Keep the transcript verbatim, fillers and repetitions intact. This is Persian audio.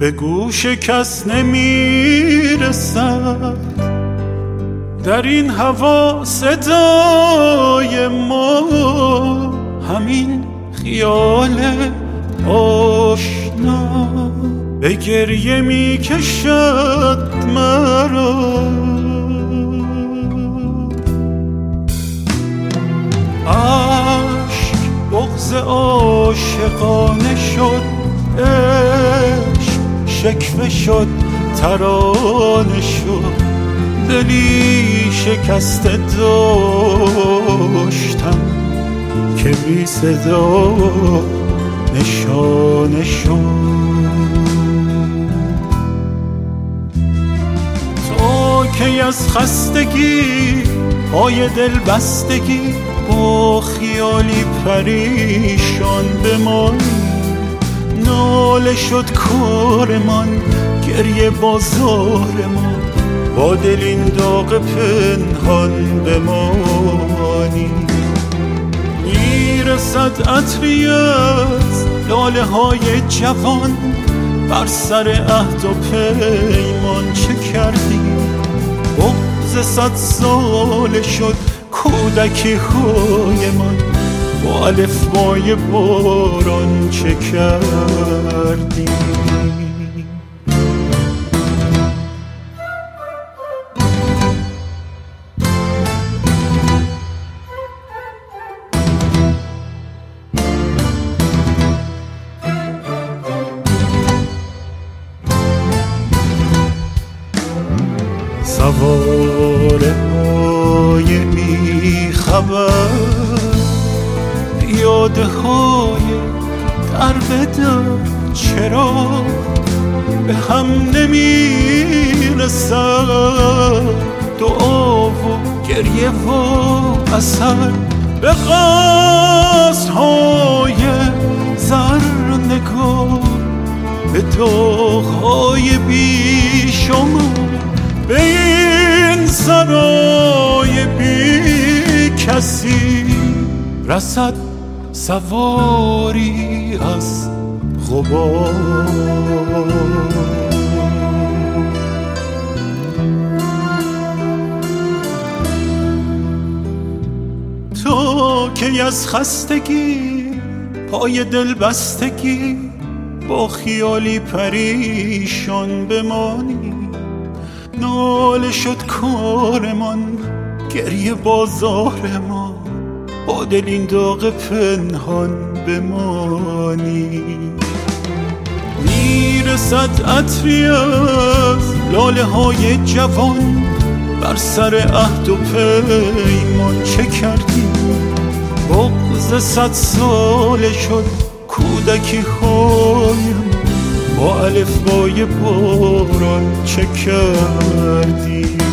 به گوش کس نمیرسد. در این هوا صدای ما همین خیال آشنا به گریه می کشد مرا. عشق بغض عاشقانه شد، عشق شکوه شد ترانه شد. دلی شکسته داشتم که بی صدا نشانه شد. تو که از خستگی پای دل بستگی با خیالی پریشان بمانی. ناله شد کارمان، گریه بازارمان، با دل این داغ پنهان بمانی. میرسد عطری از لاله های جوان، بر سر عهد و پیمان چه کردی؟ بغض صد ساله شد کودکی های من، با الفبای باران چه کردی؟ سواره های بی خبر، پیاده های در بدر، چرا به هم نمیرسد دعا و گریه و اثر؟ به قصد های زر نگاه، به داغ های بی شما، به این سرای بی کسی رسد سواری از غبار. تو که از خستگی پای دل بستگی با خیالی پریشان بمانی. ناله شد کارمان، گریه بازارمان، با دل این داغ پنهان بمانی. میرسد عطری از لاله های جوان، بر سر عهد و پیمان چه کردی؟ بغض صد ساله شد کودکی هایم، با الفبای باران چه کردی؟